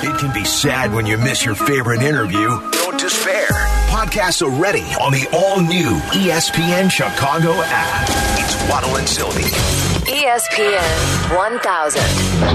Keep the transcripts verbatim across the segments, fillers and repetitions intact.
It can be sad when you miss your favorite interview. Don't despair. Podcasts are ready on the all-new E S P N Chicago app. It's Waddle and Sylvie. E S P N one thousand.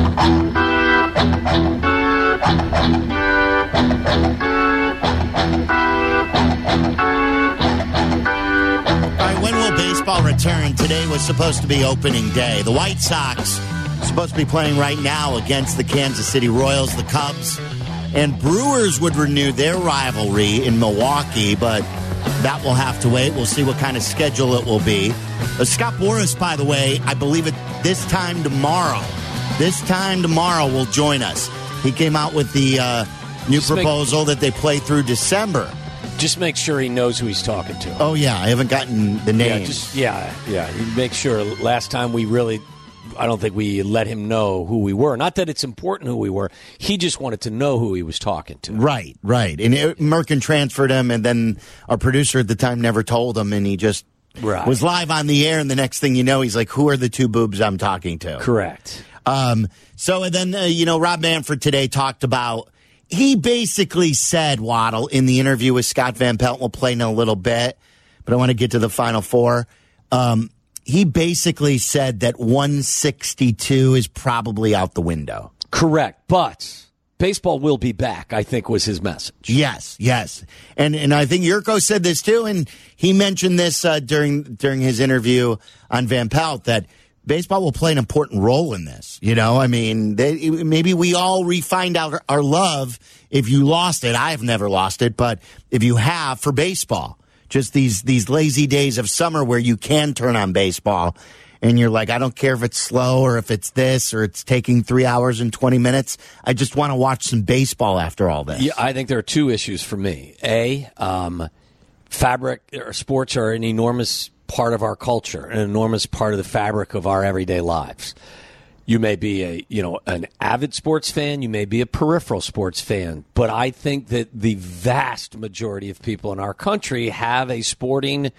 All right, when will baseball return? Today was supposed to be opening day. The White Sox supposed to be playing right now against the Kansas City Royals, the Cubs, and Brewers would renew their rivalry in Milwaukee, but that will have to wait. We'll see what kind of schedule it will be. Uh, Scott Boras, by the way, I believe it this time tomorrow. This time tomorrow will join us. He came out with the uh, new Just proposal make- that they play through December. Just make sure he knows who he's talking to. Oh, yeah. I haven't gotten the name. Yeah, just, yeah, yeah. Make sure. Last time we really, I don't think we let him know who we were. Not that it's important who we were. He just wanted to know who he was talking to. Right, right. And it, Merkin transferred him, and then our producer at the time never told him, and he just right. was live on the air, and the next thing you know, he's like, who are the two boobs I'm talking to? Correct. Um, so and then, uh, you know, Rob Manfred today talked about, he basically said, Waddle, in the interview with Scott Van Pelt, we'll play in a little bit, but I want to get to the Final Four. Um, he basically said that one sixty-two is probably out the window. Correct, but baseball will be back, I think was his message. Yes, yes. And and I think Yurko said this too, and he mentioned this uh, during during his interview on Van Pelt, that baseball will play an important role in this. You know, I mean, they, maybe we all re-find out our, our love if you lost it. I've never lost it, but if you have, for baseball, just these these lazy days of summer where you can turn on baseball and you're like, I don't care if it's slow or if it's this or it's taking three hours and twenty minutes. I just want to watch some baseball after all this. Yeah, I think there are two issues for me. A, um, fabric or sports are an enormous part of our culture, an enormous part of the fabric of our everyday lives. You may be a, you know, an avid sports fan, you may be a peripheral sports fan, but I think that the vast majority of people in our country have a sporting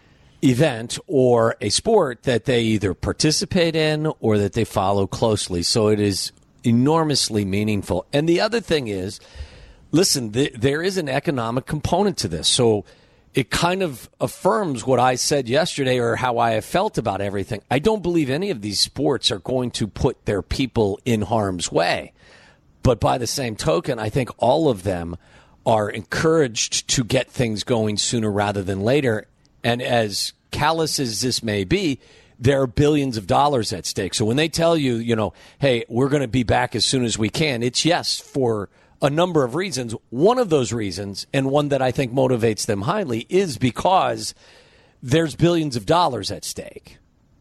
event or a sport that they either participate in or that they follow closely. So it is enormously meaningful. And the other thing is, listen, th- there is an economic component to this. So it kind of affirms what I said yesterday or how I have felt about everything. I don't believe any of these sports are going to put their people in harm's way. But by the same token, I think all of them are encouraged to get things going sooner rather than later. And as callous as this may be, there are billions of dollars at stake. So when they tell you, you know, hey, we're going to be back as soon as we can, it's yes for a number of reasons. One of those reasons, and one that I think motivates them highly, is because there's billions of dollars at stake.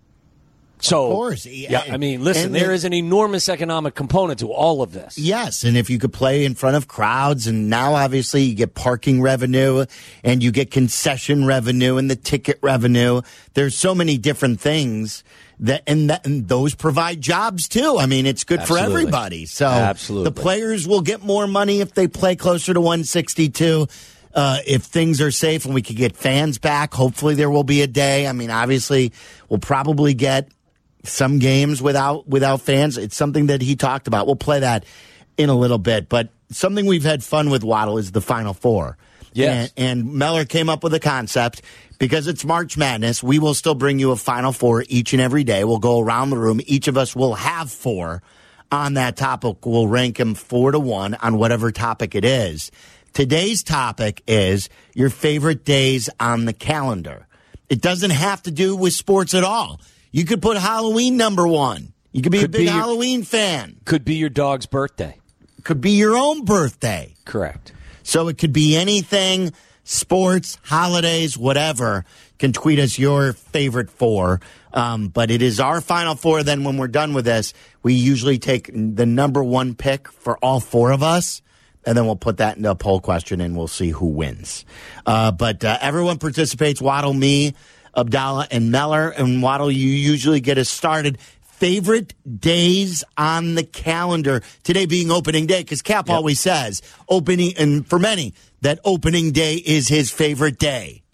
So, of course. Yeah, I mean, listen, and there the, is an enormous economic component to all of this. Yes, and if you could play in front of crowds, and now obviously you get parking revenue, and you get concession revenue, and the ticket revenue. There's so many different things that, and, that, and those provide jobs too. I mean, it's good Absolutely. for everybody. So Absolutely. The players will get more money if they play closer to one sixty-two. Uh, if things are safe and we could get fans back, hopefully there will be a day. I mean, obviously we'll probably get some games without without fans. It's something that he talked about. We'll play that in a little bit. But something we've had fun with, Waddle, is the Final Four. Yes. And, and Meller came up with a concept. Because it's March Madness, we will still bring you a Final Four each and every day. We'll go around the room. Each of us will have four on that topic. We'll rank them four to one on whatever topic it is. Today's topic is your favorite days on the calendar. It doesn't have to do with sports at all. You could put Halloween number one. You could be could a big be your, Halloween fan. Could be your dog's birthday. Could be your own birthday. Correct. So it could be anything, sports, holidays, whatever. Can tweet us your favorite four. Um, but it is our Final Four. Then when we're done with this, we usually take the number one pick for all four of us. And then we'll put that into a poll question and we'll see who wins. Uh, but uh, everyone participates. Waddle, me, Abdallah, and Meller. And Waddle, you usually get us started. Favorite days on the calendar. Today being opening day, because Cap yep. always says, opening, and for many, that opening day is his favorite day.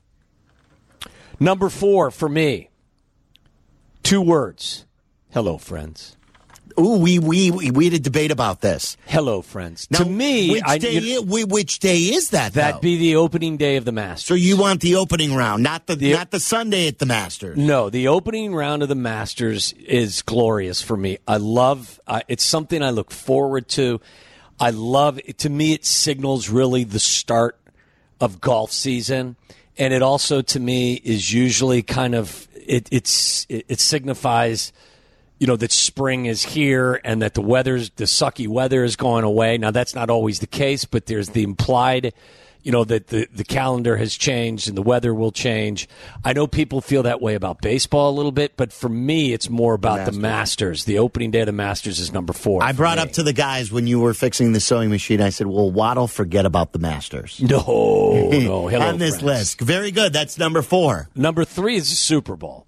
Number four for me. Two words. Hello, friends. Ooh, we we we, we had a debate about this. Hello, friends. Now, to me, which I, day, you, is, which day is that? That'd though? be the opening day of the Masters. So you want the opening round, not the, The- not the Sunday at the Masters. No, the opening round of the Masters is glorious for me. I love uh, it's something I look forward to. I love to me it signals really the start of golf season, and it also to me is usually kind of it it's it, it signifies you know that spring is here and that the weather's the sucky weather is going away. Now that's not always the case, but there's the implied you know, that the, the calendar has changed and the weather will change. I know people feel that way about baseball a little bit, but for me, it's more about the Masters. The, Masters. The opening day of the Masters is number four. I brought me. up to the guys when you were fixing the sewing machine, I said, well, Waddle, forget about the Masters. No, no. Hello, on this friends. list. Very good. That's number four. Number three is the Super Bowl.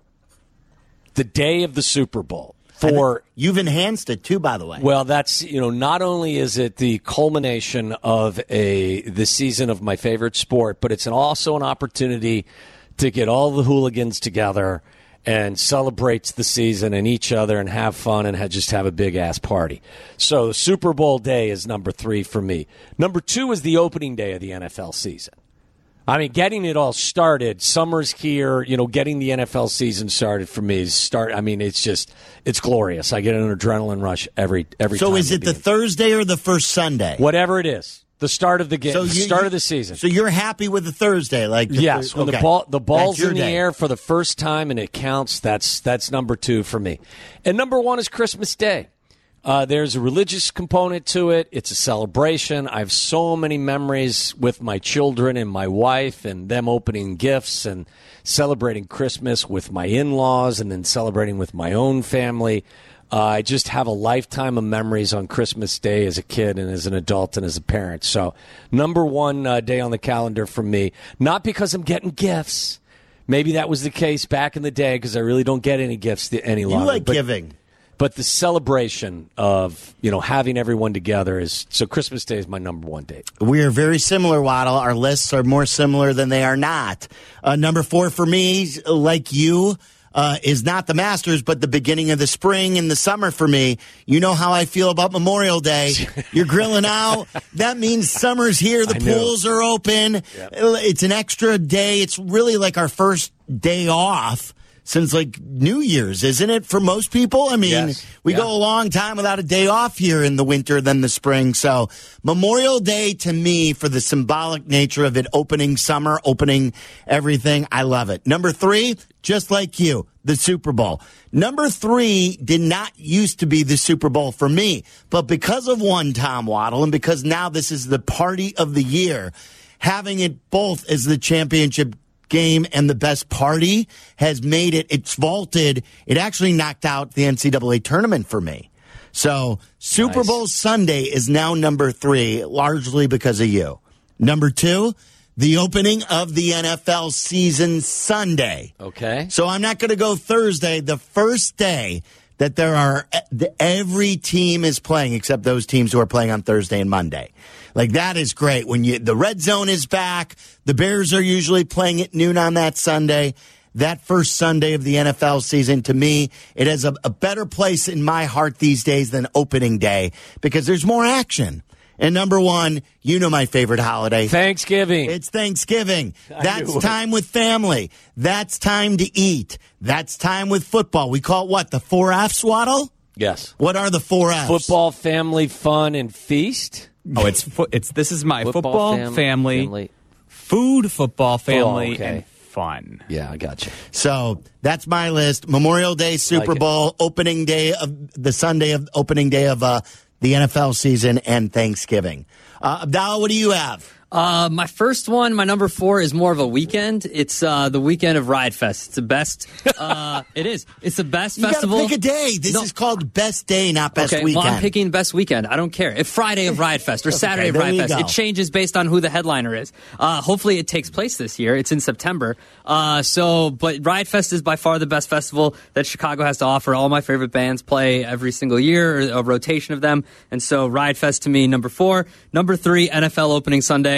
The day of the Super Bowl. For You've enhanced it, too, by the way. Well, that's, you know, not only is it the culmination of a the season of my favorite sport, but it's an, also an opportunity to get all the hooligans together and celebrate the season and each other and have fun and have, just have a big-ass party. So Super Bowl day is number three for me. Number two is the opening day of the N F L season. I mean, getting it all started, summer's here, you know, getting the N F L season started for me is start. I mean, it's just, it's glorious. I get an adrenaline rush every every so time. So is it the Thursday or the first Sunday? Whatever it is. The start of the game, so the you, start you, of the season. So you're happy with the Thursday? like the Yes, thir- when okay. the ball the ball's That's your in the day. air for the first time and it counts, that's that's number two for me. And number one is Christmas Day. Uh, there's a religious component to it. It's a celebration. I have so many memories with my children and my wife and them opening gifts and celebrating Christmas with my in-laws and then celebrating with my own family. Uh, I just have a lifetime of memories on Christmas Day as a kid and as an adult and as a parent. So number one uh, day on the calendar for me, not because I'm getting gifts. Maybe that was the case back in the day because I really don't get any gifts any longer. You like but, giving. But the celebration of, you know, having everyone together is, so Christmas Day is my number one date. We are very similar, Waddle. Our lists are more similar than they are not. Uh, number four for me, like you, uh, is not the Masters, but the beginning of the spring and the summer for me. You know how I feel about Memorial Day. You're grilling out. That means summer's here. The I know. pools are open. Yep. It's an extra day. It's really like our first day off since like New Year's, isn't it, for most people? I mean, Yes. we Yeah. go a long time without a day off here in the winter than the spring. So Memorial Day, to me, for the symbolic nature of it opening summer, opening everything, I love it. Number three, just like you, the Super Bowl. Number three did not used to be the Super Bowl for me, but because of one Tom Waddle and because now this is the party of the year, having it both as the championship game and the best party has made it, it's vaulted. It actually knocked out the N C double A tournament for me. So Super Nice. Bowl Sunday is now number three, largely because of you. Number two, the opening of the N F L season Sunday. Okay. So I'm not going to go Thursday, the first day that there are, every team is playing except those teams who are playing on Thursday and Monday. Like, that is great. When you, the red zone is back, the Bears are usually playing at noon on that Sunday. That first Sunday of the N F L season, to me, it has a, a better place in my heart these days than opening day because there's more action. And number one, you know my favorite holiday. Thanksgiving. It's Thanksgiving. I That's knew it. time with family. That's time to eat. That's time with football. We call it what? The four F's, Waddle? Yes. What are the four F's? Football, family, fun, and feast. Oh, it's fo- it's this is my Football, football, fam- family, family. food, football, family, okay. and fun. Yeah, I got you. So that's my list. Memorial Day, Super Like it. Bowl, opening day of the Sunday of opening day of uh, the N F L season, and Thanksgiving. Uh, Abdallah, what do you have? Uh, my first one, my number four, is more of a weekend. It's uh, the weekend of Ride Fest. It's the best. Uh, it is. It's the best You festival. gotta pick a day. This No. is called best day, not best okay, weekend. well, I'm picking best weekend. I don't care. If Friday of Ride Fest or Saturday of there Ride you Fest, go. it changes based on who the headliner is. Uh, hopefully, it takes place this year. It's in September. Uh, so, but Ride Fest is by far the best festival that Chicago has to offer. All my favorite bands play every single year, or a rotation of them. And so, Ride Fest to me, number four. Number three, N F L opening Sunday.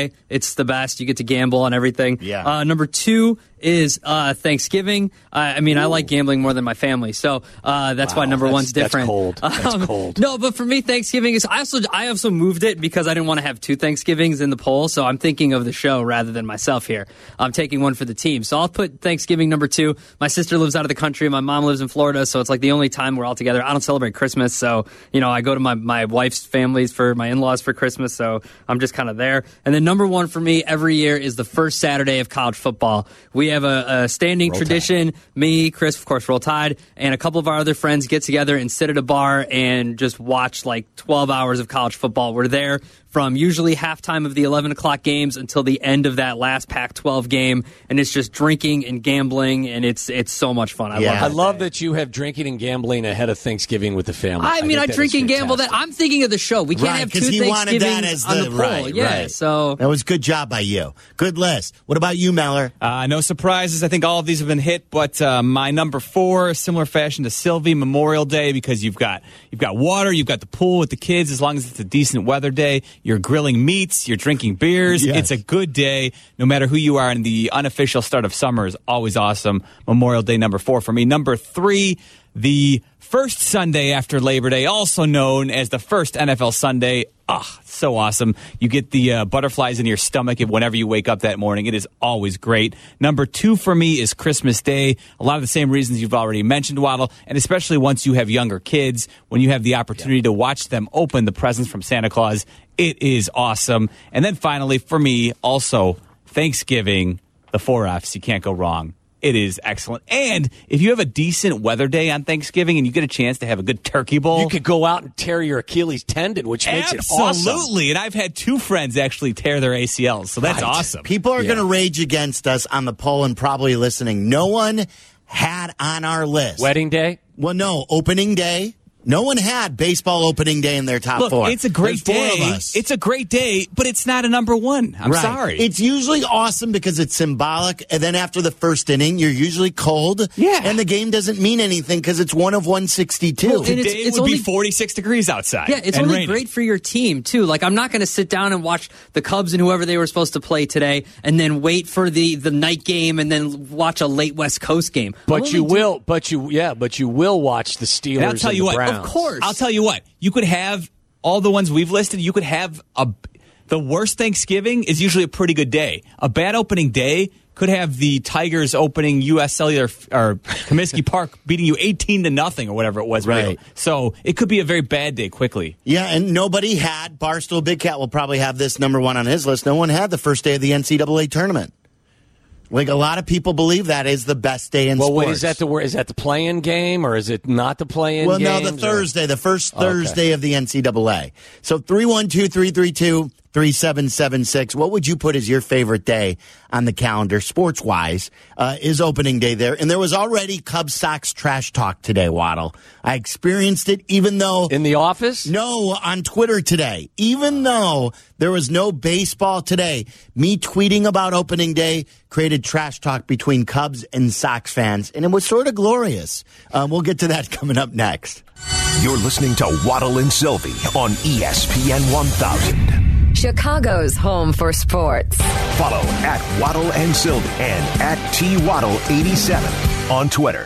Day. It's the best. You get to gamble on everything. Yeah. Uh, number two is uh, Thanksgiving. Uh, I mean, Ooh. I like gambling more than my family, so uh, that's wow, why number that's, one's different. That's cold. That's um, cold. No, but for me, Thanksgiving is. I also I also moved it because I didn't want to have two Thanksgivings in the poll, so I'm thinking of the show rather than myself here. I'm taking one for the team, so I'll put Thanksgiving number two. My sister lives out of the country. My mom lives in Florida, so it's like the only time we're all together. I don't celebrate Christmas, so you know I go to my my wife's families for my in-laws for Christmas, so I'm just kind of there. And then number one for me every year is the first Saturday of college football. We have a, a standing Roll tradition. Tide. Me, Chris, of course, Roll Tide, and a couple of our other friends get together and sit at a bar and just watch like twelve hours of college football. We're there from usually halftime of the eleven o'clock games until the end of that last Pac twelve game, and it's just drinking and gambling, and it's it's so much fun. I yeah. love that I love day. that you have drinking and gambling ahead of Thanksgiving with the family. I mean, I, I drink and gamble. That I'm thinking of the show. We can't right, have two he wanted that Thanksgivings as on the, the poll. right, yeah, right. so that was good job by you. Good list. What about you, Meller? Uh, no surprises. I think all of these have been hit, but uh, my number four, similar fashion to Sylvie, Memorial Day, because you've got you've got water, you've got the pool with the kids. As long as it's a decent weather day, you're grilling meats, you're drinking beers. Yes. It's a good day, no matter who you are. And the unofficial start of summer is always awesome. Memorial Day, number four for me. Number three, the first Sunday after Labor Day, also known as the first N F L Sunday. Ah, so awesome. You get the uh, butterflies in your stomach whenever you wake up that morning. It is always great. Number two for me is Christmas Day. A lot of the same reasons you've already mentioned, Waddle, and especially once you have younger kids, when you have the opportunity yeah. to watch them open the presents from Santa Claus, it is awesome. And then finally, for me, also Thanksgiving, the four F's. You can't go wrong. It is excellent. And if you have a decent weather day on Thanksgiving and you get a chance to have a good turkey bowl, you could go out and tear your Achilles tendon, which makes absolutely. it awesome. Absolutely. And I've had two friends actually tear their A C Ls, so that's right. awesome. People are yeah. going to rage against us on the poll and probably listening. No one had on our list. Wedding day? Well, no. Opening day. No one had baseball opening day in their top Look, four. it's a great There's day. Four of us. It's a great day, but it's not a number one. I'm right. sorry. It's usually awesome because it's symbolic, and then after the first inning, you're usually cold. Yeah. And the game doesn't mean anything because it's one of one sixty-two. Well, and Today it's- it's would only- be forty-six degrees outside. Yeah, it's and only raining. great for your team, too. Like, I'm not going to sit down and watch the Cubs and whoever they were supposed to play today and then wait for the, the night game and then watch a late West Coast game. But I'm you only will, but you, yeah, but you will watch the Steelers And I'll tell and you the what, Browns. of course. I'll tell you what. You could have all the ones we've listed. You could have a. The worst Thanksgiving is usually a pretty good day. A bad opening day could have the Tigers opening U S Cellular or Comiskey Park beating you eighteen to nothing or whatever it was. Right. So it could be a very bad day quickly. Yeah, and nobody had, Barstool Big Cat will probably have this number one on his list. No one had the first day of the N C double A tournament. Like, a lot of people believe that is the best day in well, sports. wait, is that the is that the play-in game or is it not the play-in well, game? no, the Thursday, the first Thursday okay. of the N C double A. So three one two, three three two, three seven seven six. What would you put as your favorite day on the calendar, sports-wise, uh, is opening day there? And there was already Cubs Sox trash talk today, Waddle. I experienced it even though... In the office? No, on Twitter today. Even though there was no baseball today, me tweeting about opening day created trash talk between Cubs and Sox fans, and it was sort of glorious. Um, we'll get to that coming up next. You're listening to Waddle and Sylvie on E S P N one thousand. Chicago's home for sports. Follow at Waddle and Sylvie and at T Waddle eighty-seven on Twitter.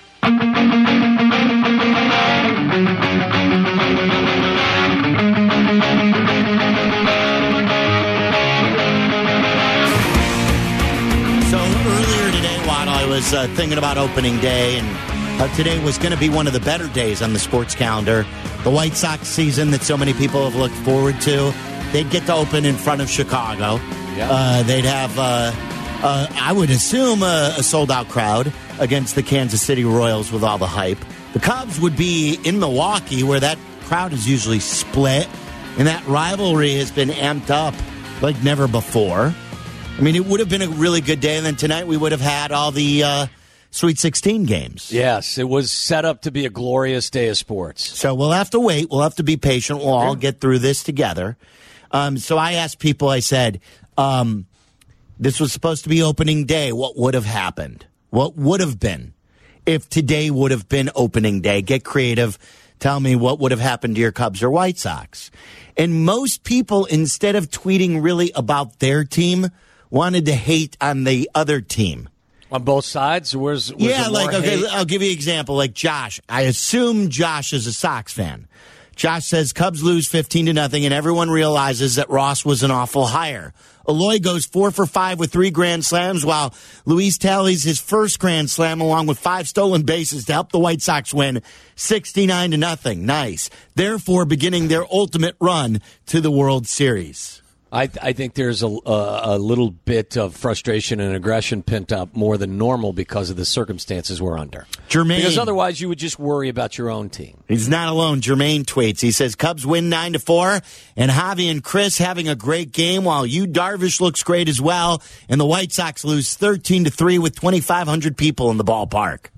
So earlier today, Waddle, I was uh, thinking about opening day, and uh, today was going to be one of the better days on the sports calendar. The White Sox season that so many people have looked forward to. They'd get to open in front of Chicago. Yeah. Uh, they'd have, uh, uh, I would assume, a, a sold-out crowd against the Kansas City Royals with all the hype. The Cubs would be in Milwaukee, where that crowd is usually split, and that rivalry has been amped up like never before. I mean, it would have been a really good day, and then tonight we would have had all the uh, Sweet sixteen games. Yes, it was set up to be a glorious day of sports. So we'll have to wait. We'll have to be patient. We'll all get through this together. Um, so I asked people, I said, um, this was supposed to be opening day. What would have happened? What would have been if today would have been opening day? Get creative. tell me what would have happened to your Cubs or White Sox. And most people, instead of tweeting really about their team, wanted to hate on the other team. On both sides? Where's, where's yeah, like, okay, hate? I'll give you an example. Like Josh. I assume Josh is a Sox fan. Josh says Cubs lose fifteen to nothing, and everyone realizes that Ross was an awful hire. Eloy goes four for five with three grand slams, while Luis tallies his first grand slam along with five stolen bases to help the White Sox win sixty-nine to nothing. Nice. Therefore, beginning their ultimate run to the World Series. I, I think there's a, a, a little bit of frustration and aggression pent up more than normal because of the circumstances we're under. Jermaine. Because otherwise you would just worry about your own team. He's not alone. Jermaine tweets. He says, Cubs win nine to four, and Javi and Chris having a great game, while Yu Darvish looks great as well, and the White Sox lose thirteen to three with twenty-five hundred people in the ballpark.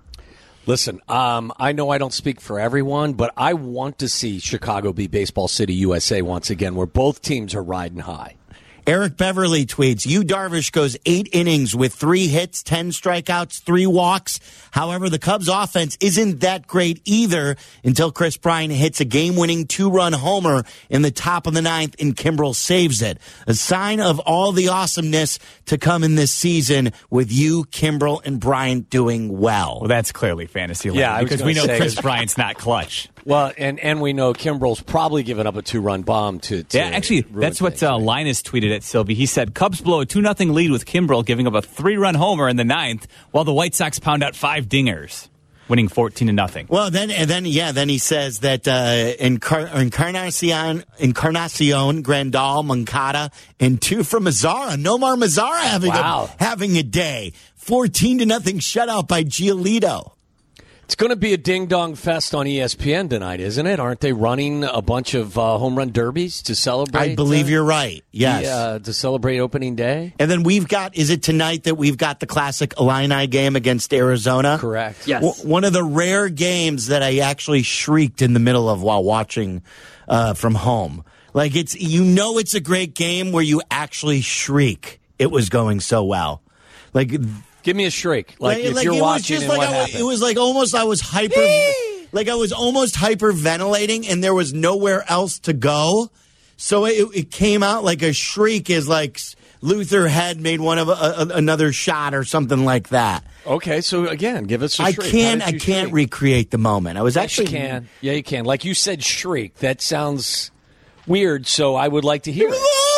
Listen, um, I know I don't speak for everyone, but I want to see Chicago be Baseball City, U S A once again, where both teams are riding high. Eric Beverly tweets, Yu Darvish goes eight innings with three hits, ten strikeouts, three walks. However, the Cubs offense isn't that great either until Chris Bryant hits a game-winning two-run homer in the top of the ninth and Kimbrel saves it. A sign of all the awesomeness to come in this season with you, Kimbrel, and Bryant doing well. Well, that's clearly fantasy land, Yeah, I was because we know gonna say- Chris Bryant's not clutch. Well, and, and we know Kimbrel's probably given up a two-run bomb to, to Yeah, actually, ruin that's what things, uh, right? Linus tweeted at Sylvie. He said, Cubs blow a two nothing lead with Kimbrel giving up a three-run homer in the ninth, while the White Sox pound out five dingers, winning fourteen to nothing. Well, then, and then, yeah, then he says that uh, Encar- Encarnacion, Encarnacion, Grandal, Moncada, and two from Mazzara. Nomar Mazzara having Wow. a having a day. Fourteen to nothing shutout by Giolito. It's going to be a ding-dong fest on E S P N tonight, isn't it? Aren't they running a bunch of uh, home run derbies to celebrate? I believe uh, you're right. Yes. the, uh, to celebrate opening day? And then we've got, is it tonight that we've got the classic Illini game against Arizona? Correct. Yes. W- one of the rare games that I actually shrieked in the middle of while watching uh, from home. Like, it's, you know, it's a great game where you actually shriek. It was going so well. Like, Give me a shriek. Like, if like, you're it was watching just and like what I, happened. it was like almost I was hyper, like I was almost hyperventilating, and there was nowhere else to go. So it, it came out like a shriek, is like Luther had made one of a, a, another shot or something like that. Okay, so again, give us a I shriek. can't, How I did you can't shriek? recreate the moment. I was Yes, actually you can. Yeah, you can. Like you said, shriek. That sounds weird, so I would like to hear it.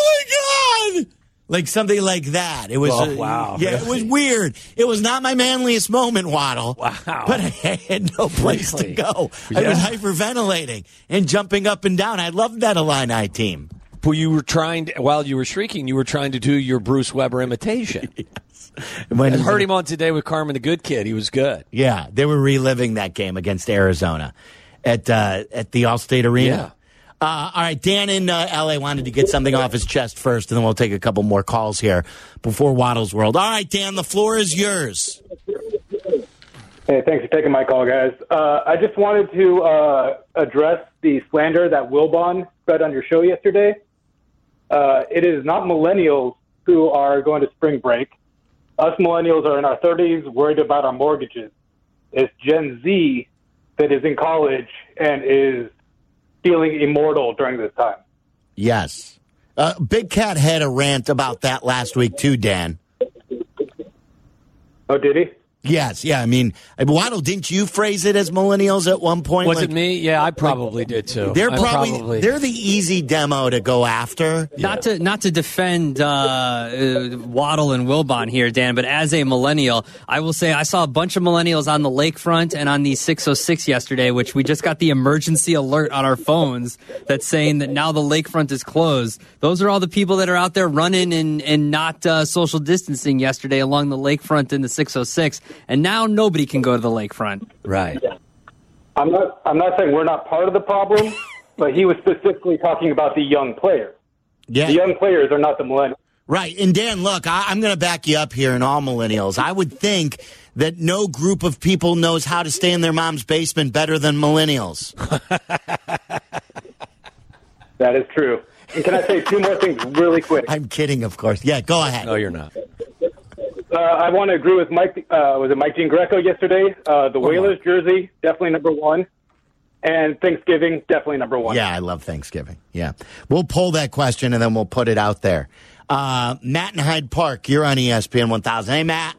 Oh my God! Like something like that. It was, Oh, uh, wow. yeah, it was weird. It was not my manliest moment, Waddle. Wow. But I had no place Really? to go. I Yeah. was hyperventilating and jumping up and down. I loved that Illini team. Well, you were trying to, while you were shrieking, you were trying to do your Bruce Weber imitation. When I heard him on Today with Carmen the Good Kid. He was good. Yeah, they were reliving that game against Arizona at uh, at the Allstate Arena. Yeah. Uh, all right, Dan in uh, L A wanted to get something off his chest first, and then we'll take a couple more calls here before Waddle's World. All right, Dan, the floor is yours. Hey, thanks for taking my call, guys. Uh, I just wanted to uh, address the slander that Wilbon spread on your show yesterday. Uh, it is not millennials who are going to spring break. Us millennials are in our thirties, worried about our mortgages. It's Gen Z that is in college and is feeling immortal during this time. Yes. Uh, Big Cat had a rant about that last week, too, Dan. Oh, did he? Yes, yeah. I mean, Waddle, didn't you phrase it as millennials at one point? Was Like, it me? Yeah, I probably did too. They're I probably, they're the easy demo to go after. Not to not to defend uh, uh, Waddle and Wilbon here, Dan, but as a millennial, I will say I saw a bunch of millennials on the lakefront and on the six oh six yesterday, which we just got the emergency alert on our phones that's saying that now the lakefront is closed. Those are all the people that are out there running and, and not uh, social distancing yesterday along the lakefront in the six oh six. And now nobody can go to the lakefront. Right. I'm not. I'm not saying we're not part of the problem, but he was specifically talking about the young players. Yeah. The young players are not the millennials. Right. And Dan, look, I, I'm going to back you up here in all millennials. I would think that no group of people knows how to stay in their mom's basement better than millennials. That is true. And can I say two more things really quick? I'm kidding, of course. Yeah, go ahead. No, you're not. Uh, I want to agree with Mike. Uh, was it Mike Jean Greco yesterday? Uh, the Whalers jersey, definitely number one. And Thanksgiving, definitely number one. Yeah, I love Thanksgiving. Yeah. We'll pull that question and then we'll put it out there. Uh, Matt in Hyde Park, you're on E S P N one thousand. Hey, Matt.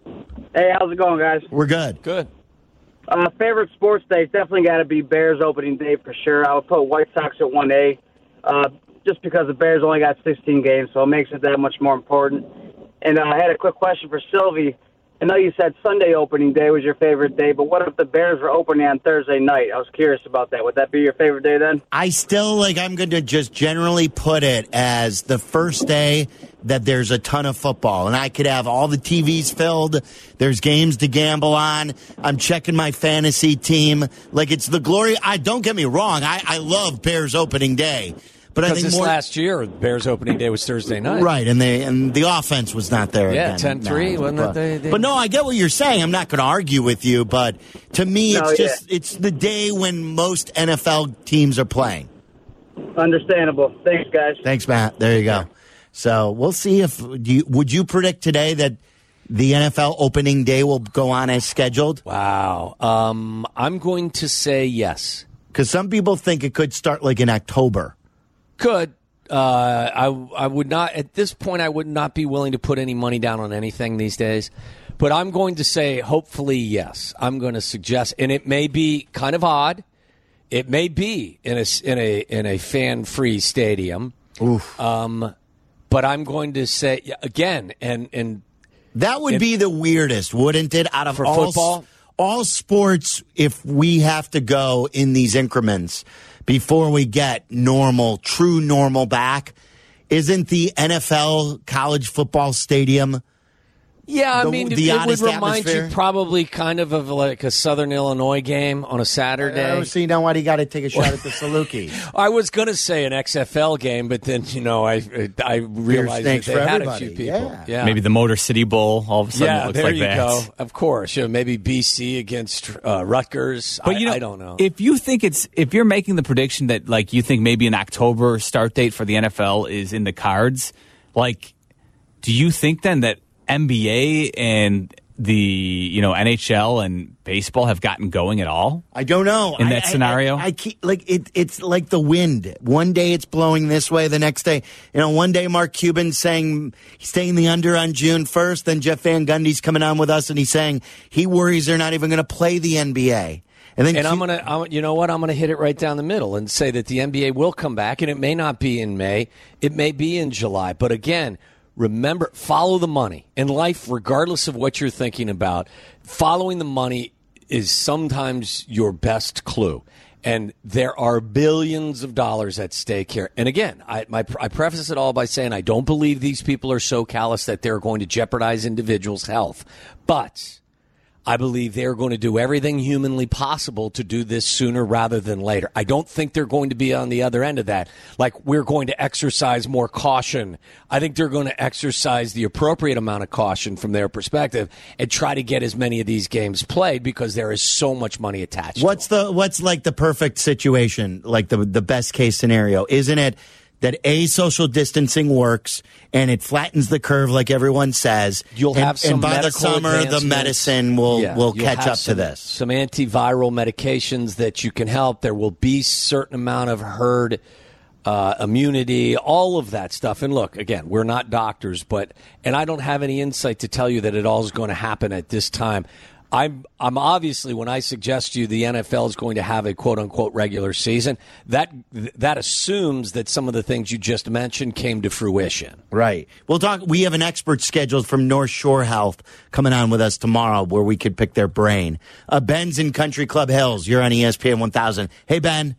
Hey, how's it going, guys? We're good. Good. Uh, favorite sports day, definitely got to be Bears opening day for sure. I would put White Sox at one A, uh, just because the Bears only got sixteen games, so it makes it that much more important. And uh, I had a quick question for Sylvie. I know you said Sunday opening day was your favorite day, but what if the Bears were opening on Thursday night? I was curious about that. Would that be your favorite day then? I still, like, I'm going to just generally put it as the first day that there's a ton of football. And I could have all the T Vs filled. There's games to gamble on. I'm checking my fantasy team. Like, it's the glory. I Don't get me wrong. I, I love Bears opening day. But because I think this more, last year, Bears opening day was Thursday night. Right, and they and the offense was not there. Yeah, again. ten three, no, wasn't but, it? They, they, but no, I get what you're saying. I'm not going to argue with you, but to me, No, it's yeah. just it's the day when most N F L teams are playing. Understandable. Thanks, guys. Thanks, Matt. There you go. So we'll see if do you, would you predict today that the N F L opening day will go on as scheduled? Wow. Um, I'm going to say yes. Because some people think it could start like in October. Could. Uh, I I would not at this point. I would not be willing to put any money down on anything these days, but I'm going to say hopefully yes. I'm going to suggest, and it may be kind of odd. It may be in a in a in a fan free stadium. Oof. Um, but I'm going to say again, and and that would and, be the weirdest, wouldn't it? Out of for all football, all sports, if we have to go in these increments before we get normal, true normal back, isn't the N F L college football stadium? Yeah, I the, mean, the it would remind atmosphere? you probably kind of of like a Southern Illinois game on a Saturday. Uh, so you know what? He got to take a shot at the Saluki. I was going to say an X F L game, but then, you know, I I realized that they had a few people. Yeah. yeah. Maybe the Motor City Bowl, all of a sudden Yeah, it looks there like you that. go. Of course. You know, maybe B C against uh, Rutgers. But I, you know, I don't know. If you think it's if you're making the prediction that like you think maybe an October start date for the N F L is in the cards, like do you think then that N B A and the you know N H L and baseball have gotten going at all? I don't know. In I, that I, scenario? I, I keep like it. It's like the wind. One day it's blowing this way. The next day, you know, one day Mark Cuban's saying he's staying the under on June first. Then Jeff Van Gundy's coming on with us and he's saying he worries they're not even going to play the N B A. And then and Q- I'm gonna, I'm, you know what? I'm gonna hit it right down the middle and say that the N B A will come back, and it may not be in May, it may be in July. But again, remember, follow the money in life, regardless of what you're thinking about. Following the money is sometimes your best clue. And there are billions of dollars at stake here. And again, I, my, I preface it all by saying I don't believe these people are so callous that they're going to jeopardize individuals' health. But I believe they're going to do everything humanly possible to do this sooner rather than later. I don't think they're going to be on the other end of that. Like, we're going to exercise more caution. I think they're going to exercise the appropriate amount of caution from their perspective and try to get as many of these games played because there is so much money attached. what's to the what's like the perfect situation? Like the the best case scenario, isn't it? That a social distancing works and it flattens the curve, like everyone says. You'll and, have some and by the medical summer, the advancements. medicine will Yeah, will you'll catch have up some, to this. Some antiviral medications that you can help. There will be certain amount of herd uh, immunity, all of that stuff. And look, again, we're not doctors, but and I don't have any insight to tell you that it all is going to happen at this time. I'm I'm obviously, when I suggest to you the N F L is going to have a quote unquote regular season, that that assumes that some of the things you just mentioned came to fruition. Right. We'll talk. We have an expert scheduled from North Shore Health coming on with us tomorrow, where we could pick their brain. Uh, Ben's in Country Club Hills. You're on E S P N one thousand. Hey, Ben.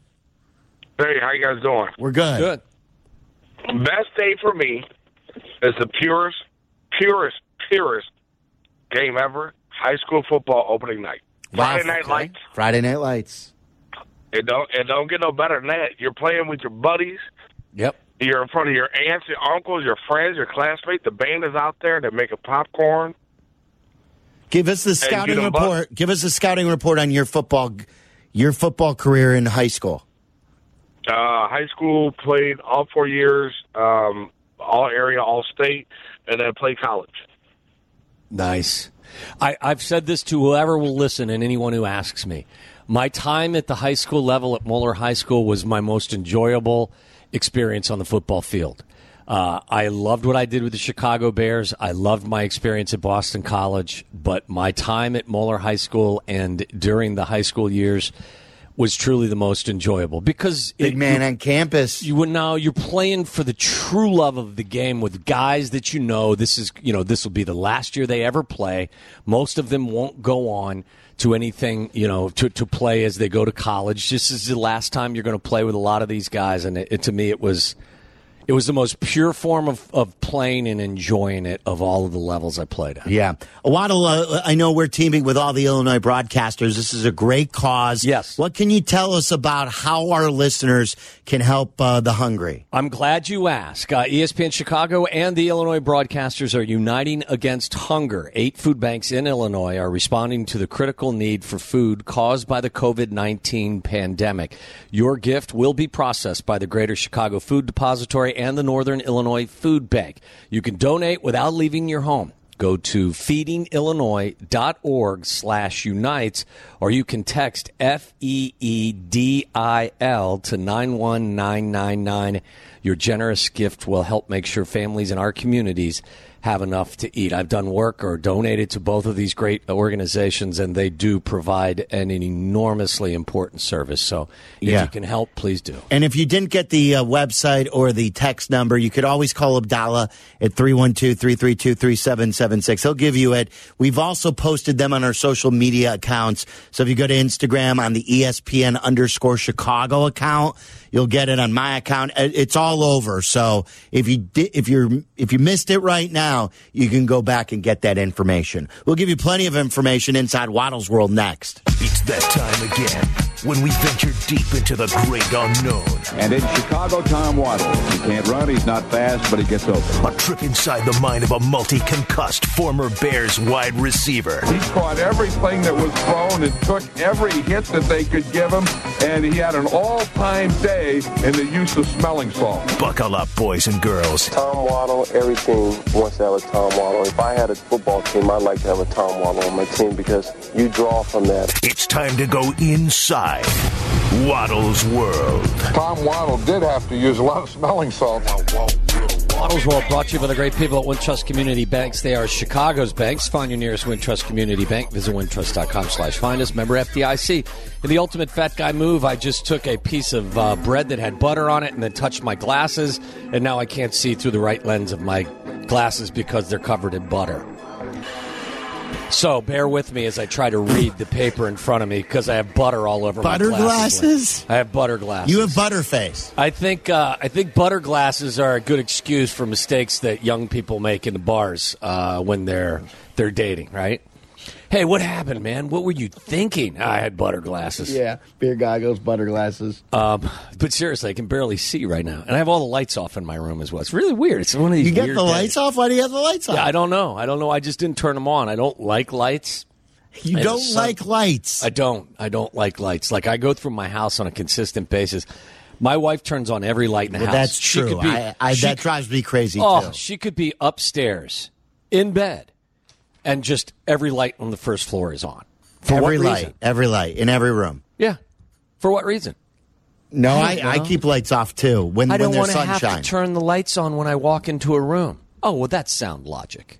Hey, how you guys doing? We're good. Good. Best day for me is the purest, purest, purest game ever. High school football opening night. Friday Wow, Night okay. Lights. Friday Night Lights. It don't it don't get no better than that. You're playing with your buddies. Yep. You're in front of your aunts, your uncles, your friends, your classmates. The band is out there. They're making popcorn. Give us the you scouting get 'em report. Give us a scouting report on your football, your football career in high school. Uh, high school, played all four years, um, all area, all state, and then played college. Nice. I, I've said this to whoever will listen and anyone who asks me. My time at the high school level at Moeller High School was my most enjoyable experience on the football field. Uh, I loved what I did with the Chicago Bears. I loved my experience at Boston College, but my time at Moeller High School and during the high school years was truly the most enjoyable because big it, man you, on campus. You would now you're playing for the true love of the game with guys that you know. This is you know this will be the last year they ever play. Most of them won't go on to anything, you know, to, to play as they go to college. This is the last time you're going to play with a lot of these guys, and it, it, to me, it was it was the most pure form of, of playing and enjoying it of all of the levels I played at. Yeah. Waddle, uh, I know we're teaming with all the Illinois broadcasters. This is a great cause. Yes. What can you tell us about how our listeners can help uh, the hungry? I'm glad you asked. Uh, E S P N Chicago and the Illinois broadcasters are uniting against hunger. Eight food banks in Illinois are responding to the critical need for food caused by the covid nineteen pandemic. Your gift will be processed by the Greater Chicago Food Depository and the Northern Illinois Food Bank. You can donate without leaving your home. Go to feedingillinois.org slash unites, or you can text F E E D I L to nine one nine nine nine. Your generous gift will help make sure families in our communities have enough to eat. I've done work or donated to both of these great organizations, and they do provide an enormously important service. So if Yeah. you can help, please do. And if you didn't get the uh, website or the text number, you could always call Abdallah at three one two, three three two, three seven seven six. He'll give you it. We've also posted them on our social media accounts. So if you go to Instagram on the E S P N underscore Chicago account, you'll get it on my account. It's all over. So if you di- if you're if you missed it right now, you can go back and get that information. We'll give you plenty of information inside Waddle's World next. It's that time again when we venture deep into the great unknown. And in Chicago, Tom Waddle. He can't run, he's not fast, but he gets open. A trip inside the mind of a multi-concussed former Bears wide receiver. He caught everything that was thrown and took every hit that they could give him, and he had an all-time day in the use of smelling salt. Buckle up, boys and girls. Tom Waddle, every team wants to have a Tom Waddle. If I had a football team, I'd like to have a Tom Waddle on my team because you draw from that. It's time to go inside Waddle's World. Tom Waddle did have to use a lot of smelling salt. Waddle's World brought to you by the great people at Wintrust Community Banks. They are Chicago's banks. Find your nearest Wintrust Community Bank. Visit wintrust.com slash find us. Member F D I C. In the ultimate fat guy move, I just took a piece of uh, bread that had butter on it and then touched my glasses, and now I can't see through the right lens of my glasses because they're covered in butter. So bear with me as I try to read the paper in front of me because I have butter all over Butter my glasses. glasses? I have butter glasses. You have butter face. I think uh, I think butter glasses are a good excuse for mistakes that young people make in the bars uh, when they're they're dating, right? Hey, what happened, man? What were you thinking? I had butter glasses. Yeah, beer goggles, butter glasses. Um, but seriously, I can barely see right now, and I have all the lights off in my room as well. It's really weird. It's one of these. You get weird the days. lights off? Why do you have the lights off? Yeah, I don't know. I don't know. I just didn't turn them on. I don't like lights. You I don't some- like lights. I don't. I don't like lights. Like I go through my house on a consistent basis. My wife turns on every light in the Well, house. that's She true. could be- I, I, she that drives me crazy, Oh, too. she could be upstairs in bed, and just every light on the first floor is on. For every what light, reason? every light, in every room. Yeah. For what reason? No, I I, don't I know. keep lights off, too, when, I when don't there's want to have sunshine. to turn the lights on when I walk into a room. Oh, well, that's sound logic.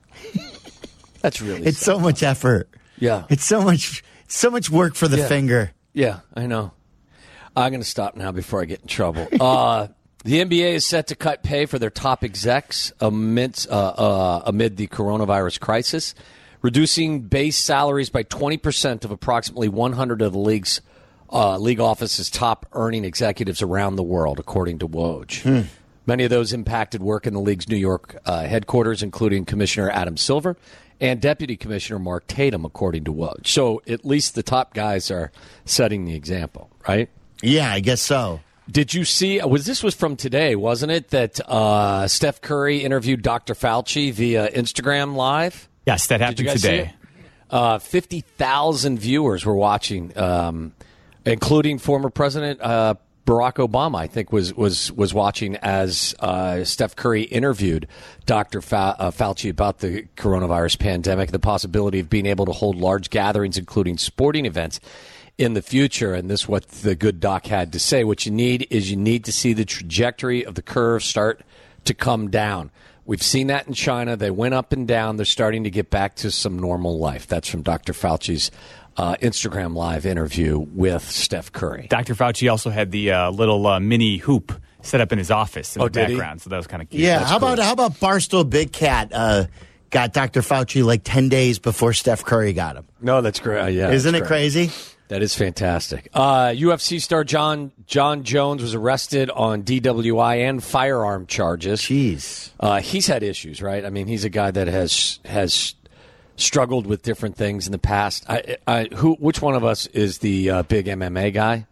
That's really It's so much effort. Yeah. It's so much so much work for the Yeah. finger. Yeah, I know. I'm going to stop now before I get in trouble. Uh, the N B A is set to cut pay for their top execs amidst, uh, uh, amid the coronavirus crisis, reducing base salaries by twenty percent of approximately one hundred of the league's uh, league office's top earning executives around the world, according to Woj. Hmm. Many of those impacted work in the league's New York uh, headquarters, including Commissioner Adam Silver and Deputy Commissioner Mark Tatum, according to Woj. So at least the top guys are setting the example, right? Yeah, I guess so. Did you see, was this was from today, wasn't it, that uh, Steph Curry interviewed Doctor Fauci via Instagram Live? Yes, that Did happened you guys today. see it? Uh, fifty thousand viewers were watching, um, including former President uh, Barack Obama, I think, was was was watching as uh, Steph Curry interviewed Doctor Fa- uh, Fauci about the coronavirus pandemic, the possibility of being able to hold large gatherings, including sporting events, in the future. And this is what the good doc had to say. What you need is you need to see the trajectory of the curve start to come down. We've seen that in China. They went up and down. They're starting to get back to some normal life. That's from Doctor Fauci's uh, Instagram Live interview with Steph Curry. Doctor Fauci also had the uh, little uh, mini hoop set up in his office in oh, the background, he? so that was kind of cute. Yeah, That's how cool. about how about Barstool Big Cat uh, got Doctor Fauci like ten days before Steph Curry got him? No, that's great. Uh, yeah, Isn't that's it great. crazy? That is fantastic. Uh, U F C star John John Jones was arrested on D W I and firearm charges. Jeez, uh, he's had issues, right? I mean, he's a guy that has has struggled with different things in the past. I, I, who, which one of us is the uh, big M M A guy?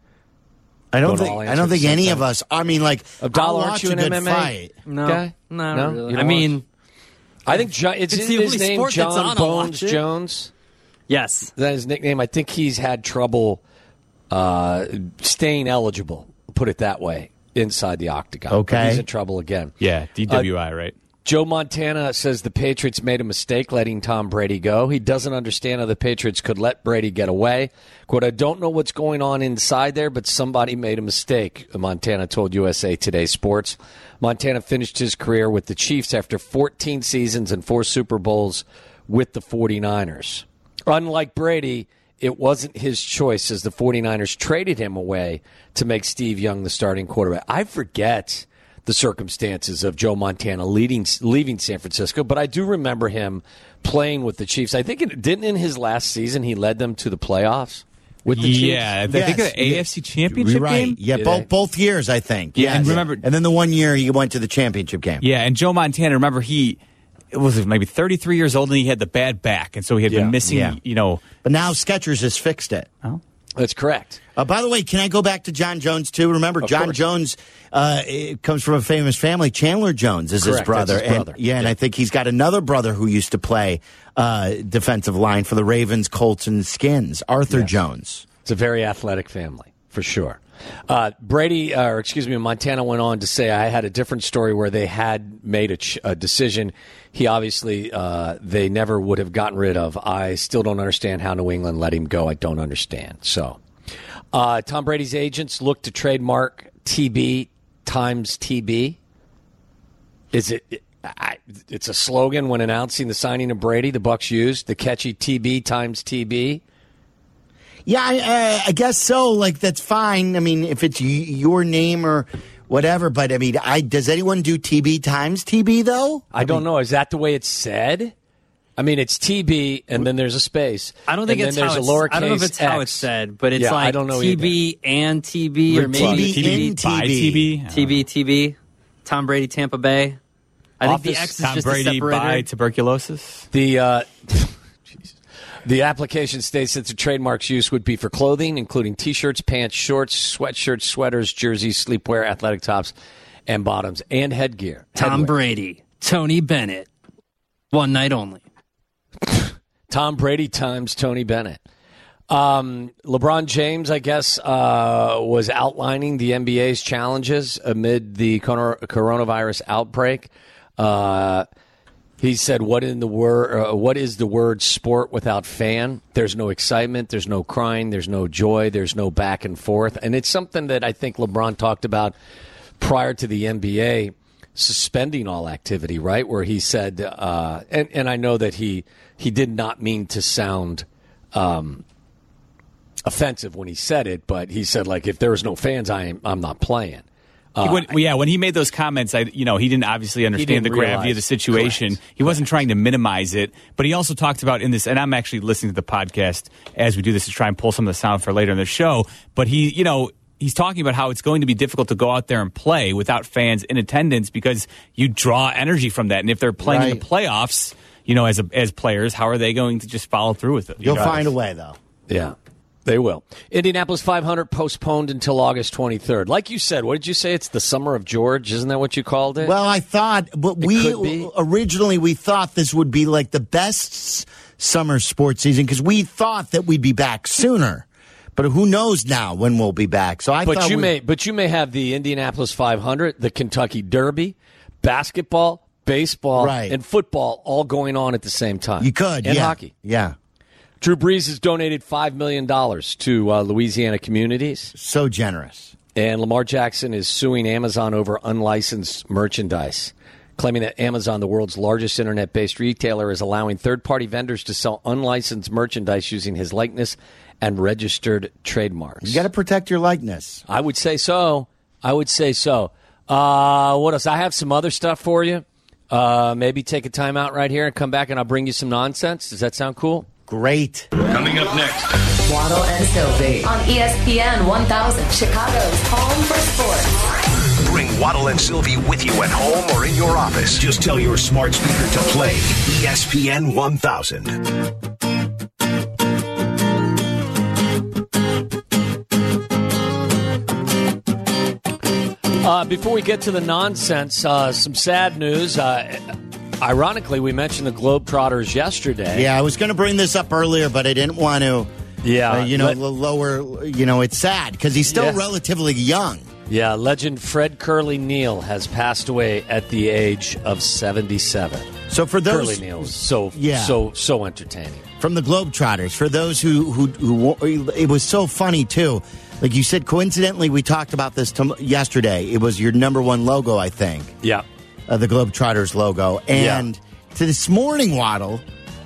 I don't Don't think all I answer don't at the think same any time. of us. I mean, like, I'll Abdallah, aren't watch you a an good M M A fight. No, guy? not No? really. You I don't mean, I think John, it's, It's isn't the his only name sport that's John on, I'll Bones watch it. Jones. yes. Is that his nickname? I think he's had trouble uh, staying eligible, put it that way, inside the octagon. Okay. But he's in trouble again. Yeah, D W I, right? Joe Montana says the Patriots made a mistake letting Tom Brady go. He doesn't understand how the Patriots could let Brady get away. Quote, I don't know what's going on inside there, but somebody made a mistake, Montana told U S A Today Sports. Montana finished his career with the Chiefs after fourteen seasons and four Super Bowls with the 49ers. Unlike Brady, it wasn't his choice as the 49ers traded him away to make Steve Young the starting quarterback. I forget the circumstances of Joe Montana leading, leaving San Francisco, but I do remember him playing with the Chiefs. I think it didn't in his last season he led them to the playoffs with the Chiefs. Yeah, I think Yes. of the A F C Championship right. game. Yeah, Did both they? both years, I think. Yeah, and Yes. remember- and then the one year he went to the championship game. Yeah, and Joe Montana, remember he it was maybe thirty-three years old and he had the bad back, and so he had Yeah. been missing. Yeah. You know, But now Skechers has fixed it. oh. That's correct. Uh, by the way, can I go back to John Jones, too? Remember, Of John course. Jones uh, it comes from a famous family. Chandler Jones is his Correct, brother. that's his brother. And, yeah, and Yeah. I think he's got another brother who used to play uh, defensive line for the Ravens, Colts, and Skins, Arthur Jones. It's a very athletic family, for sure. Uh, Brady, uh, or excuse me, Montana went on to say, I had a different story where they had made a, ch- a decision he obviously, uh, they never would have gotten rid of. I still don't understand how New England let him go. I don't understand. So, uh, Tom Brady's agents look to trademark T B times T B. Is it... I, it's a slogan when announcing the signing of Brady. The Bucs used the catchy T B times T B. Yeah, I, uh, I guess so. Like, that's fine. I mean, if it's y- your name or whatever. But, I mean, I does anyone do T B times T B, though? I, I don't mean, know. Is that the way it's said? I mean, it's T B, and then there's a space. I don't think and it's then how there's it's, a lowercase I don't know if it's X. how it's said, but it's yeah, like I don't know T B either. and T B, or maybe T B in T B. by T B. T B, T B, Tom Brady, Tampa Bay. I Office, think the X is Tom just Brady a separator. by tuberculosis. The uh, the application states that the trademark's use would be for clothing, including T-shirts, pants, shorts, sweatshirts, sweaters, jerseys, sleepwear, athletic tops, and bottoms, and headgear. Tom Headwear. Brady, Tony Bennett, one night only. Tom Brady times Tony Bennett. Um, LeBron James, I guess, uh, was outlining the N B A's challenges amid the cor- coronavirus outbreak. Uh, he said, "What in the word? Uh, what is the word sport without fan? There's no excitement. There's no crying. There's no joy. There's no back and forth." And it's something that I think LeBron talked about prior to the N B A suspending all activity, right? Where he said, uh, and, and I know that he he did not mean to sound um, offensive when he said it, but he said, like, if there was no fans, I am, I'm not playing. Uh, He went- yeah, when he made those comments, I you know he didn't obviously understand didn't the gravity realize. of the situation. Correct. He wasn't trying to minimize it, but he also talked about in this. And I'm actually listening to the podcast as we do this to try and pull some of the sound for later in the show. But he, you know, he's talking about how it's going to be difficult to go out there and play without fans in attendance because you draw energy from that. And if they're playing in the playoffs, you know, as a, as players, how are they going to just follow through with it? You'll You know, find a way, though. Yeah, they will. Indianapolis five hundred postponed until August twenty-third. Like you said, what did you say? It's the summer of George. Isn't that what you called it? Well, I thought, but It we could be. originally we thought this would be like the best s- summer sports season because we thought that we'd be back sooner. But who knows now when we'll be back? So I but thought you we, may, but you may have the Indianapolis five hundred, the Kentucky Derby, basketball, baseball, Right. and football all going on at the same time. you could, and yeah, hockey. yeah. Drew Brees has donated five million dollars to uh, Louisiana communities. So generous. And Lamar Jackson is suing Amazon over unlicensed merchandise, claiming that Amazon, the world's largest internet-based retailer, is allowing third-party vendors to sell unlicensed merchandise using his likeness and registered trademarks. You got to protect your likeness. I would say so. I would say so. Uh, what else? I have some other stuff for you. Uh, maybe take a time out right here and come back and I'll bring you some nonsense. Does that sound cool? Great. Coming up next. Waddle and Sylvie on E S P N one thousand, Chicago's home for sports. Bring Waddle and Sylvie with you at home or in your office. Just tell your smart speaker to play E S P N one thousand. Uh, before we get to the nonsense, uh, some sad news. Uh, ironically, we mentioned the Globetrotters yesterday. Yeah, I was going to bring this up earlier, but I didn't want to, yeah, uh, you know, let, lower, you know, it's sad because he's still yeah. relatively young. Yeah, legend Fred Curly Neal has passed away at the age of seventy-seven. So for those... Curly Neal was so, yeah. so, so entertaining. From the Globetrotters, for those who, who, who, it was so funny, too. Like you said, coincidentally, we talked about this t- yesterday. It was your number one logo, I think. Yeah. Uh, the Globetrotters logo. And yeah. to this morning, Waddle,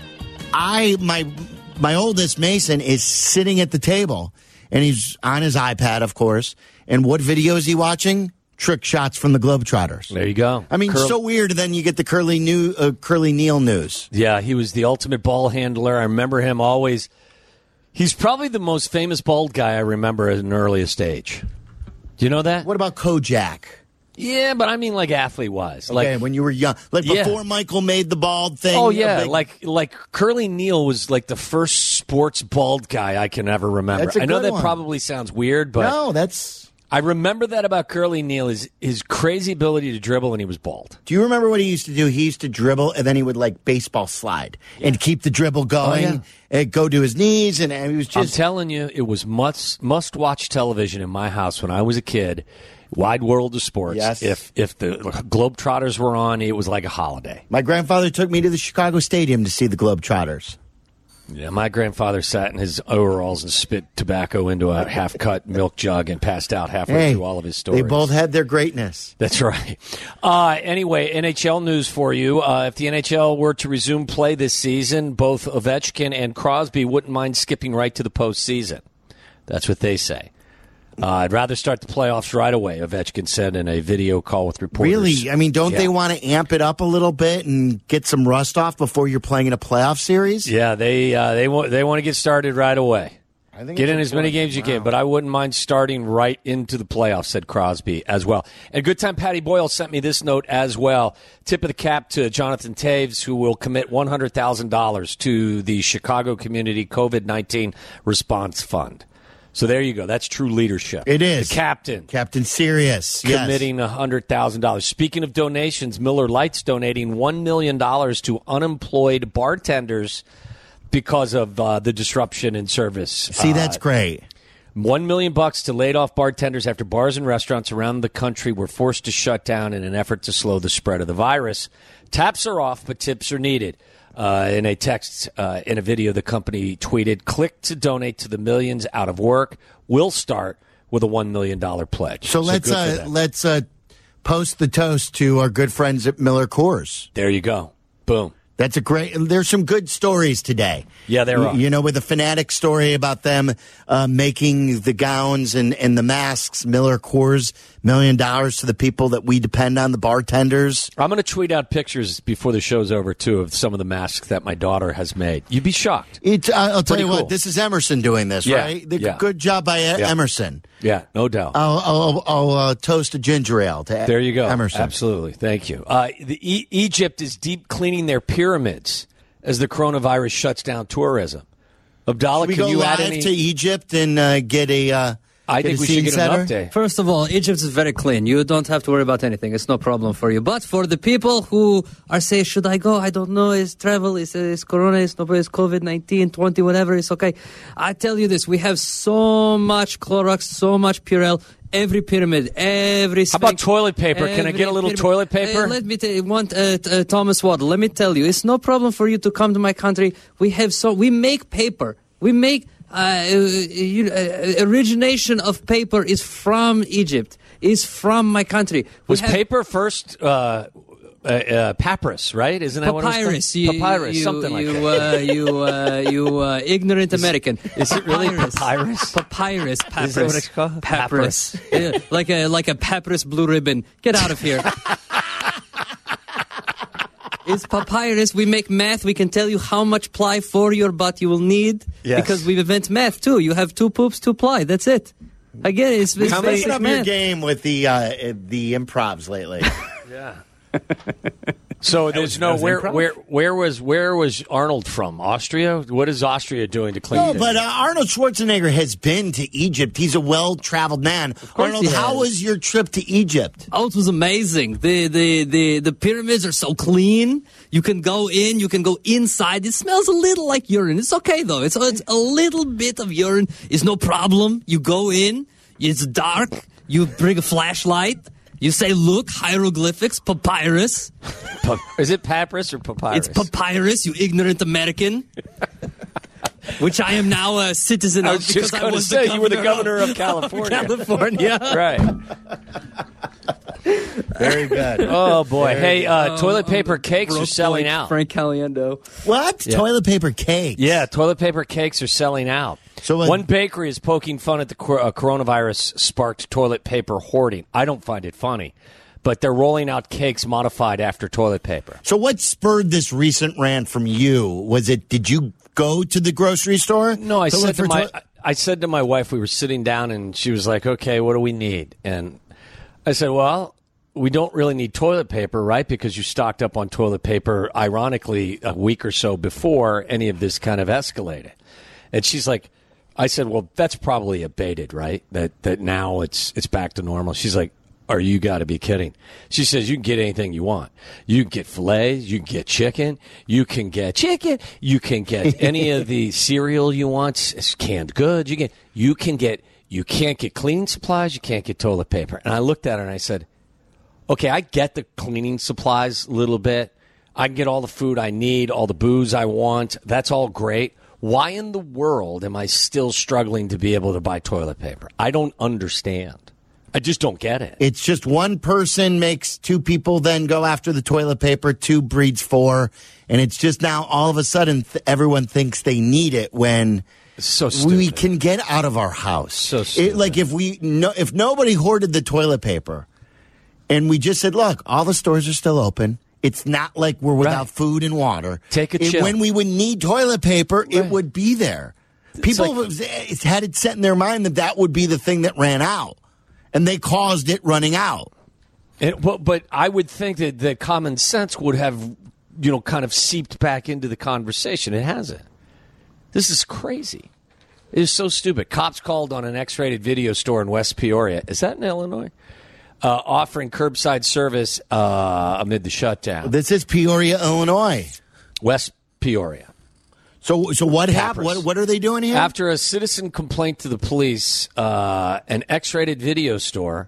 I my my oldest, Mason, is sitting at the table. And he's on his iPad, of course. And what video is he watching? Trick shots from the Globetrotters. There you go. I mean, Curl- so weird. Then you get the Curly, new, uh, Curly Neal news. Yeah, he was the ultimate ball handler. I remember him always... He's probably the most famous bald guy I remember at an earliest age. Do you know that? What about Kojak? Yeah, but I mean like athlete-wise. Okay, like when you were young. Like yeah. before Michael made the bald thing. Oh, yeah. Big... Like like Curly Neal was like the first sports bald guy I can ever remember. That's a I know good that one. probably sounds weird, but... No, that's... I remember that about Curly Neal, is his crazy ability to dribble, and he was bald. Do you remember what he used to do? He used to dribble, and then he would, like, baseball slide yeah. and keep the dribble going, oh, yeah. and go to his knees, and, and he was just... I'm telling you, it was must, must-watch television in my house when I was a kid. Wide world of sports. Yes. If if the Globetrotters were on, it was like a holiday. My grandfather took me to the Chicago Stadium to see the Globetrotters. Yeah, my grandfather sat in his overalls and spit tobacco into a half-cut milk jug and passed out halfway hey, through all of his stories. They both had their greatness. That's right. Uh, anyway, N H L news for you. Uh, if the N H L were to resume play this season, both Ovechkin and Crosby wouldn't mind skipping right to the postseason. That's what they say. Uh, I'd rather start the playoffs right away, Ovechkin said in a video call with reporters. Really? I mean, don't yeah. they want to amp it up a little bit and get some rust off before you're playing in a playoff series? Yeah, they uh, they want they want to get started right away. I think get in as important. many games as you wow. can, but I wouldn't mind starting right into the playoffs, said Crosby as well. And Good Time Patty Boyle sent me this note as well. Tip of the cap to Jonathan Taves, who will commit one hundred thousand dollars to the Chicago Community COVID nineteen Response Fund. So there you go. That's true leadership. It is. The captain. Captain Sirius. Committing yes. one hundred thousand dollars. Speaking of donations, Miller Lite's donating one million dollars to unemployed bartenders because of uh, the disruption in service. See, that's uh, great. One million bucks to laid off bartenders after bars and restaurants around the country were forced to shut down in an effort to slow the spread of the virus. Taps are off, but tips are needed. Uh, in a text, uh, in a video, the company tweeted, click to donate to the millions out of work. We'll start with a one million dollars pledge. So, so let's uh, let's uh, post the toast to our good friends at Miller Coors. There you go. Boom. That's a great. There's some good stories today. Yeah, there are. You know, with the Fanatic story about them uh, making the gowns and, and the masks, Miller Coors, million dollars to the people that we depend on, the bartenders. I'm going to tweet out pictures before the show's over, too, of some of the masks that my daughter has made. You'd be shocked. It, uh, I'll tell Pretty you cool. what, this is Emerson doing this, yeah, right? The, yeah. Good job by yeah. Emerson. Yeah, no doubt. I'll, I'll, I'll uh, toast a ginger ale to There you go. Emerson. Absolutely. Thank you. Uh, the e- Egypt is deep cleaning their pyramids as the coronavirus shuts down tourism. Abdallah, should we can go you live add any? to Egypt and uh, get a? Uh, I get think a we scene should get setter? an update. First of all, Egypt is very clean. You don't have to worry about anything. It's no problem for you. But for the people who are saying, should I go? I don't know. It's travel. It's, it's Corona. It's, no, it's COVID nineteen, twenty, whatever. It's okay. I tell you this. We have so much Clorox, so much Purell. every pyramid, every. How about toilet paper? Can I get a little pyramid. toilet paper? Uh, let me tell you, one, uh, uh, Thomas Waddle. Let me tell you, it's no problem for you to come to my country. We have so we make paper. We make uh, you, uh, origination of paper is from Egypt. Is from my country. We Was have, paper first? Uh, Uh, uh, papyrus, right? Isn't that papyrus, what it's you, called? Papyrus, you, something like you, that. Uh, you, uh, you uh, ignorant is, American. Is it really papyrus? Papyrus, papyrus. Is that what it's called? Papyrus. Yeah, like a like a papyrus blue ribbon. Get out of here. It's papyrus. We make math. We can tell you how much ply for your butt you will need yes. because we invent math too. You have two poops, two ply. That's it. Again, it's, it's how basic up math. your game with the uh, the improvs lately. Yeah. So there's no where where where was where was Arnold from? Austria? What is Austria doing to clean? No, things? but uh, Arnold Schwarzenegger has been to Egypt. He's a well-traveled man. Arnold, how was your trip to Egypt? Oh, it was amazing. The, the the the pyramids are so clean. You can go in, you can go inside. It smells a little like urine. It's okay though. It's it's a little bit of urine. It's no problem. You go in. It's dark. You bring a flashlight. You say, look, hieroglyphics, papyrus. Is it papyrus or papyrus? It's papyrus, you ignorant American. Which I am now a citizen of. I was because just I going to was say, the you were the governor governor of California. California. Right. Very good. Oh, boy. Very hey, good. uh, toilet paper cakes are Broke selling like out. Frank Caliendo. What? Yeah. Toilet paper cakes? Yeah, toilet paper cakes are selling out. So uh, one bakery is poking fun at the cor- uh, coronavirus sparked toilet paper hoarding. I don't find it funny, but they're rolling out cakes modified after toilet paper. So what spurred this recent rant from you? Was it, did you go to the grocery store? No, I to said look to for my toi- I said to my wife, we were sitting down and she was like, "Okay, what do we need?" And I said, "Well, we don't really need toilet paper, right? Because you stocked up on toilet paper, ironically, a week or so before any of this kind of escalated." And she's like, I said, "Well, that's probably abated, right? That that now it's it's back to normal." She's like, "Are you got to be kidding?" She says, "You can get anything you want. You can get fillets, you can get chicken, you can get chicken, you can get any of the cereal you want, it's canned goods. You can you can get you can't get cleaning supplies, you can't get toilet paper." And I looked at her and I said, "Okay, I get the cleaning supplies a little bit. I can get all the food I need, all the booze I want. That's all great. Why in the world am I still struggling to be able to buy toilet paper? I don't understand. I just don't get it." It's just one person makes two people then go after the toilet paper, two breeds four, and it's just now all of a sudden th- everyone thinks they need it when It's so stupid. we can get out of our house. So stupid. It, like if we no, if nobody hoarded the toilet paper and we just said, look, all the stores are still open. It's not like we're without Right. food and water. Take a It- chill. When we would need toilet paper, it Right. would be there. People like- was- it's had it set in their mind that that would be the thing that ran out. And they caused it running out. It, but, but I would think that the common sense would have, you know, kind of seeped back into the conversation. It hasn't. This is crazy. It is so stupid. Cops called on an X-rated video store in West Peoria. Is that in Illinois? Uh, offering curbside service uh, amid the shutdown. This is Peoria, Illinois. West Peoria. So, so what happened? Papyrus. What, what are they doing here? After a citizen complaint to the police, uh, an X-rated video store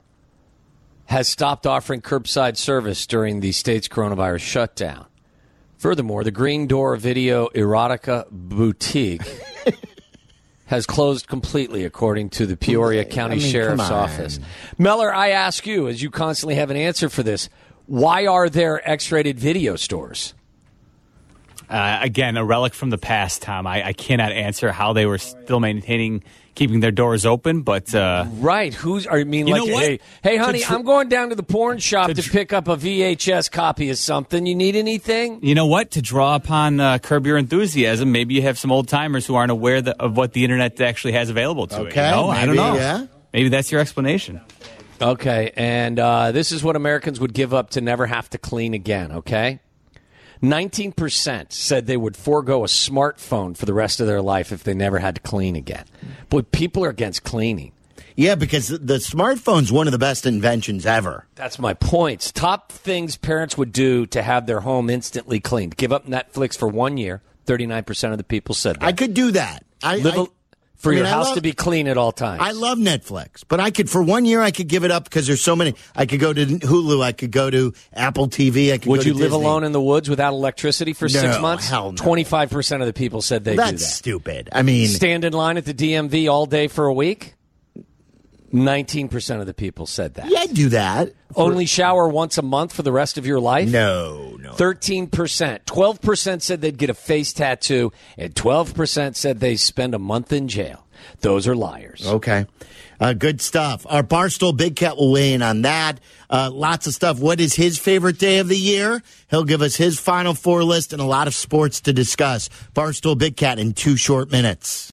has stopped offering curbside service during the state's coronavirus shutdown. Furthermore, the Green Door Video Erotica Boutique has closed completely, according to the Peoria County I mean, Sheriff's come on. Office. Meller, I ask you, as you constantly have an answer for this, why are there X-rated video stores? Uh, again, a relic from the past, Tom. I, I cannot answer how they were still maintaining keeping their doors open, but uh, right. Who's? I mean, You like, know what? hey, hey, honey, To tr- I'm going down to the porn shop to, to tr- pick up a V H S copy of something. You need anything? you know what? To draw upon uh, Curb Your Enthusiasm, maybe you have some old timers who aren't aware that, of what the internet actually has available to it. Okay, You know? I don't maybe, know. yeah. Maybe that's your explanation. Okay, and uh, this is what Americans would give up to never have to clean again. Okay. nineteen percent said they would forego a smartphone for the rest of their life if they never had to clean again. Boy, people are against cleaning. Yeah, because the smartphone's one of the best inventions ever. That's my point. Top things parents would do to have their home instantly cleaned. Give up Netflix for one year. thirty-nine percent of the people said that. I could do that. I, Live I a, For I mean, your I house love- to be clean at all times. I love Netflix, but I could, for one year, I could give it up because there's so many. I could go to Hulu. I could go to Apple T V. I could Would go to you live Disney. alone in the woods without electricity for six No, months? hell no. twenty-five percent of the people said they Well, do that's that. stupid. I mean, Stand in line at the D M V all day for a week? nineteen percent of the people said that. yeah, I'd do that. Only shower once a month for the rest of your life? No, no. thirteen percent. twelve percent said they'd get a face tattoo, and twelve percent said they spend a month in jail. Those are liars. Okay. Uh, good stuff. Our Barstool Big Cat will weigh in on that. Uh, lots of stuff. What is his favorite day of the year? He'll give us his Final Four list and a lot of sports to discuss. Barstool Big Cat in two short minutes.